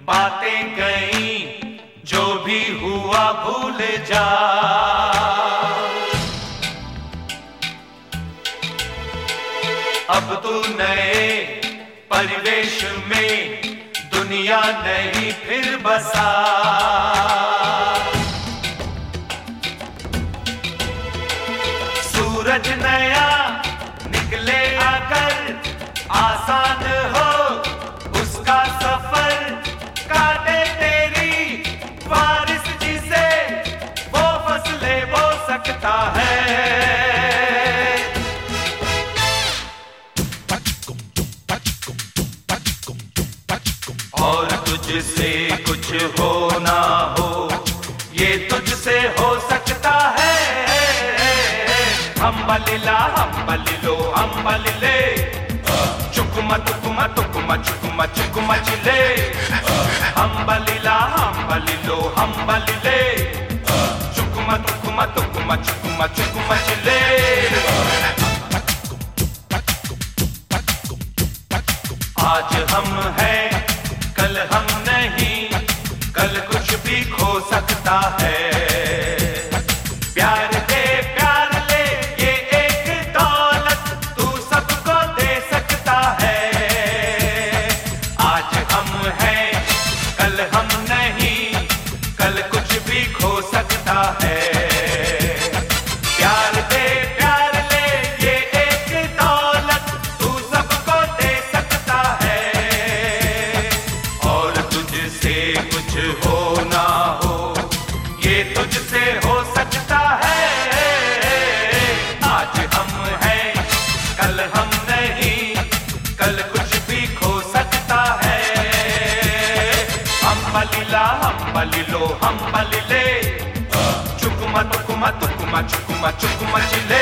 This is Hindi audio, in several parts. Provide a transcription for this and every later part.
बातें गई, जो भी हुआ भूल जा। अब तू नए परिवेश में दुनिया नहीं फिर बसा। सूरज नया निकले अगर आसान हो उसका सफर, काटे तेरी बारिश जिसे वो फसले बो सकता है। और तुझसे कुछ हो ना हो ये तुझसे हो सकता है। हम्बलिला हम्बलिलो हम्बलिले, चुकुमा तुकुमा तुकुमा चुकुमा चुकुमा चिले। हम्बलिला हम्बलिलो हम्बलिले, चुकुमा तुकुमा तुकुमा चुकुमा चुकुमा चिले। आज हम हैं कल हम नहीं, कल कुछ भी खो सकता है। प्यार दे प्यार ले ये एक दौलत तू सबको दे सकता है। आज हम हैं कल हम नहीं, कल कुछ भी खो सकता है। प्यार दे प्यार ले ये एक दौलत तू सबको दे सकता है। और तुझसे कुछ हो ना हो ये तुझसे हो सकता है। आज हम हैं कल हम नहीं, कल कुछ भी खो सकता है। हम्बलिला हम्बलिलो हम्बलिले, चुकुमा तुकुमा तुकुमा चुकुमा चुकुमा चिले।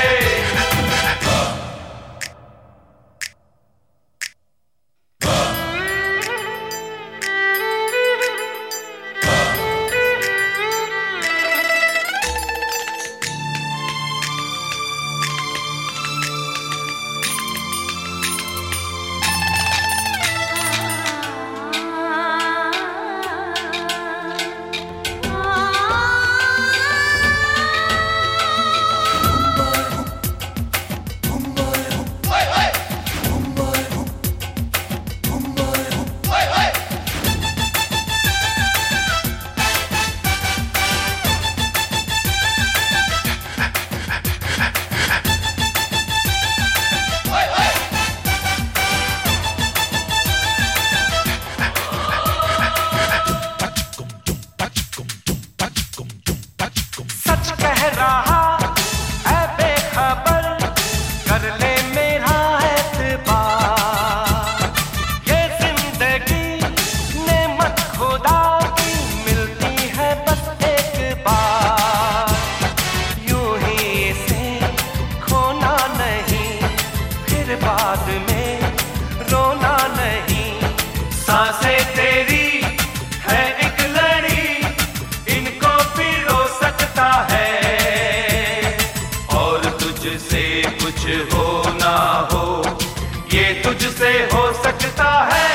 बाद में रोना नहीं, सांसें तेरी है एक लड़ी, इनको भी रो सकता है। और तुझसे कुछ हो ना हो ये तुझसे हो सकता है।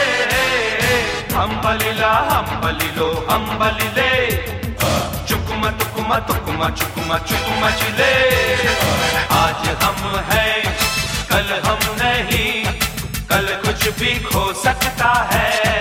हम्बलिला हम्बलिलो हम्बलिले, चुकुमा तुकुमा तुकुमा चुकुमा चुकुमा चिले। आज हम हैं कल हम नहीं, कल कुछ भी खो सकता है।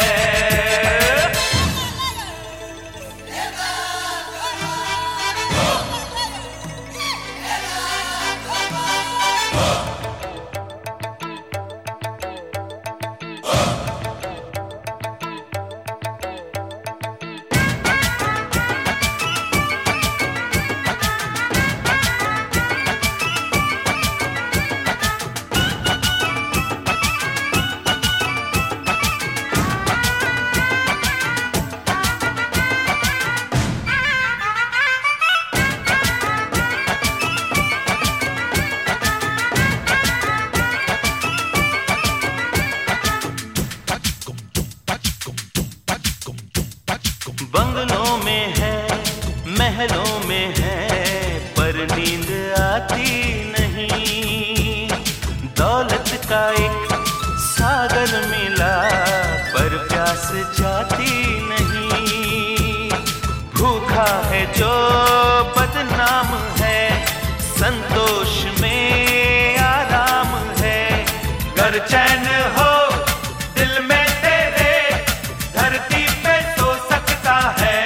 बंगलों में है महलों में है पर नींद आती नहीं। दौलत का एक सागर मिला पर प्यास जाती नहीं। भूखा है जो बदनाम है, संतोष में आराम है। घर चैन हो दिल में तेरे, धरती पे सो सकता है।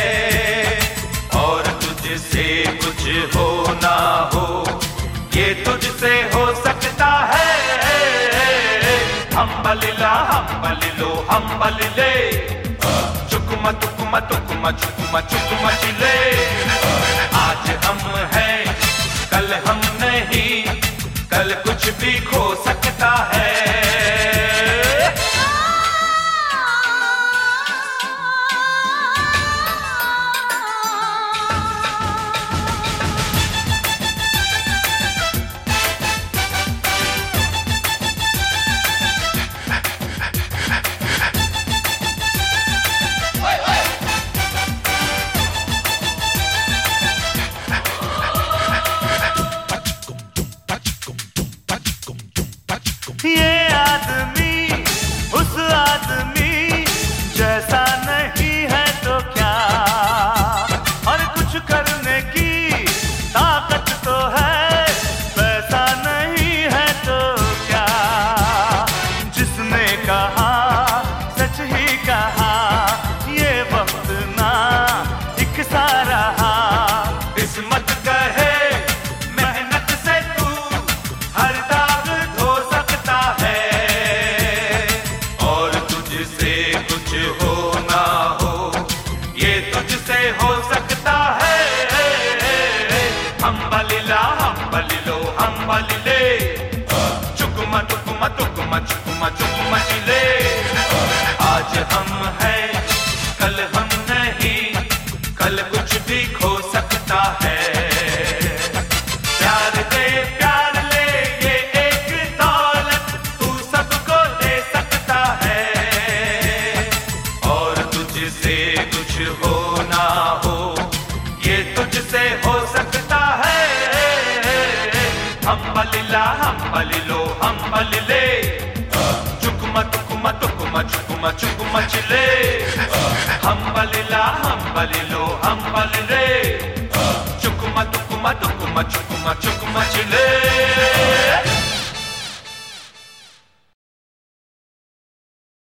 और तुझसे कुछ हो ना हो, ये तुझसे हो सकता है। हम्बलिला हम्बलिलो हम्बलिले, चुकुमा तुकुमा तुकुमा चुकुमा चुकुमा चिले। आज हम हैं कल हम नहीं, कल कुछ भी खो सकता है। ये आदमी उस आदमी जैसा नहीं है तो क्या, और कुछ करने की ताकत तो है, वैसा नहीं है तो क्या। जिसने कहा सच ही कहा, ये वक्त ना एक सा रहा। किस्मत कहे मेहनत से तू हर दाग धो सकता है। और तुझसे कुछ हो ना हो, ये तुझसे हो सकता है। हम्बलिला हम्बलिलो हम्बलिले, चुकुमा तुकुमा तुकुमा चुकुमा चुकुमा चिले। आज हम हैं कल हम नहीं, कल कुछ भी खो सकता है। प्यार दे प्यार ले, ये एक दौलत तू सबको दे सकता है। और तुझसे कुछ हो ना हो, ये तुझसे हो सकता है। हम्बलिला हम्बलिलो हम्बलिले, चुकुमा तुकुमा तुकुमा चुकुमा चुकुमा चिले। हम्बलिला हम्बलिलो हम्बलिले, चुकुमा तुकुमा तुकुमा चुकुमा चुकुमा चिले।